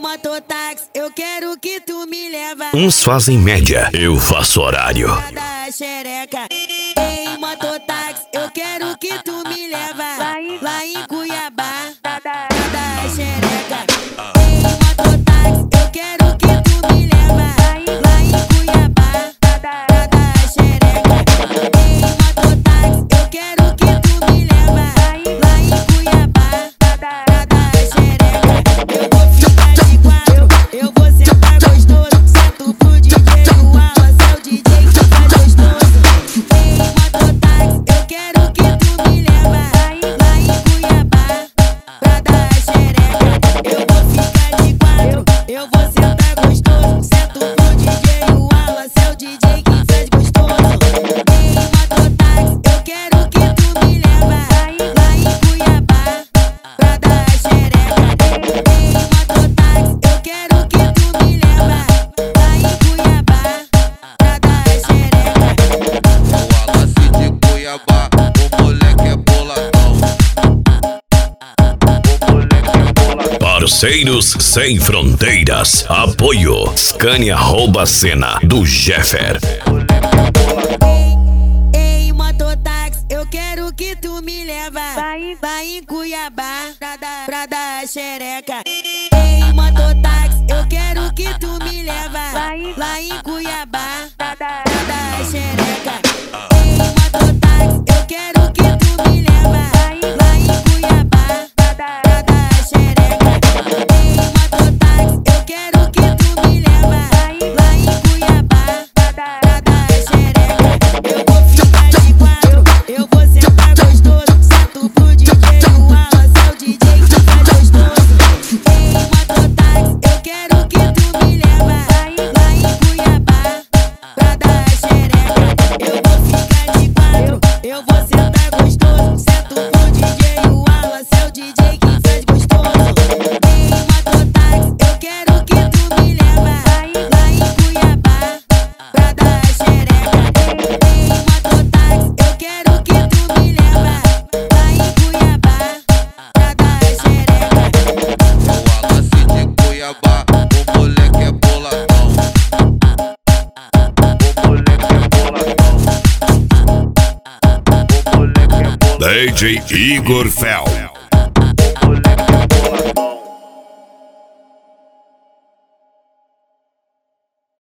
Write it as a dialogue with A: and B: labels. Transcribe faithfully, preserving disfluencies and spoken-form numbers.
A: mototáxi, eu quero que tu me leva.
B: Uns fazem média, eu faço horário.
A: Da xereca. Ei, mototáxi, eu quero que tu me leva. Lá em Cuiabá, da xereca. Ei, mototáxi, eu quero que tu me leva. Lá em Cuiabá, da xereca. Ei, mototáxi, eu quero que tu me leva. Lá em Cuiabá, da xereca. Eu vou ficar de quatro, eu vou sentar gostoso. Sento pro D J, o Wallace é o D J que faz gostoso. Ei, mototáxi, eu quero que tu me leva. Lá em Cuiabá, pra dar xereca. Eu vou ficar de quatro, eu vou sentar gostoso. Sento pro D J, o Wallace é o D J que faz gostoso. Ei, mototáxi, eu quero que tu me leva. Lá em Cuiabá, pra dar xereca. Ei, mototáxi, eu quero que tu me leva. Lá em Cuiabá, pra dar xereca.
C: O Wallace de Cuiabá, o moleque é boladão. O moleque é boladão.
B: Parceiros sem fronteiras. Apoio Scania Rouba Cena do Jeffer.
A: Ei, mototáxi, eu quero que tu me leva. Vai em Cuiabá, pra dar, pra dar xereca. Ei, mototáxi, eu quero que tu me leva. Lá em Cuiabá, pra dar xereca. Ei, mototáxi, eu quero que tu me leva. Lá em Cuiabá, pra dar xereca. Ei, mototáxi, eu quero que tu me leva. Lá em Cuiabá, pra dar xereca. Eu vou ficar de quatro, eu vou sentar gostoso. Sento pro D J, o Wallace é o D J que faz gostoso. Ei, mototáxi, eu quero que tu me leva. Lá em Cuiabá, pra dar xereca. Eu vou ficar de quatro, eu vou sentar gostoso. Sento pro D J, o Wallace é o D J que faz gostoso. Ei, mototáxi, eu quero que tu me leva. Lá em Cuiabá, pra dar xereca. Ei, mototáxi, eu quero que tu me leva. Lá em Cuiabá, pra dar xereca.
C: O Wallace de Cuiabá, o moleque é boladão. O moleque é boladão. O moleque é boladão.
B: D J Igor Fel.